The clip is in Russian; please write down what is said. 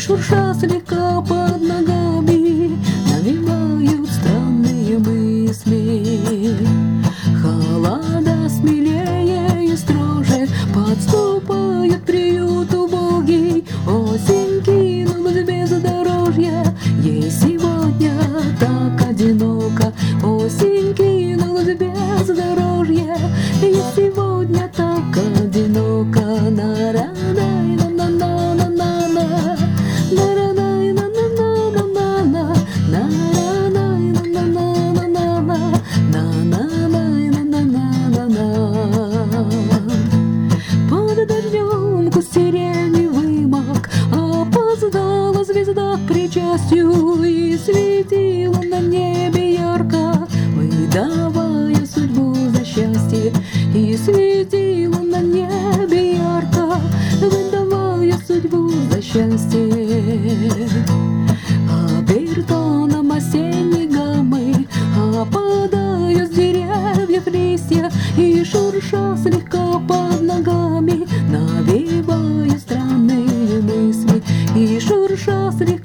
шурша слегка под ногами, навевают странные мысли. Холода смелее и строже подступают к приюту убогий. Осень кинулась в бездорожье, ей сегодня так одиноко. Осень кинулась в бездорожье, ей сегодня так одиноко. На-ра-най, на-на-на-на-на-на, на-ра-най, на-на-на-на-на-на, на-ра-най, на-на-на-на-на-на, на-на-най, на-на-на-на-на. Под дождем куст сирени вымок, опоздала звезда к причастию и светила на небе ярко, выдавая судьбу за счастье. И светила на небе ярко, выдавая судьбу за счастье. Обертоном осенней гаммы опадают с деревьев листья, и шурша слегка под ногами, навевая странные мысли. И шурша слегка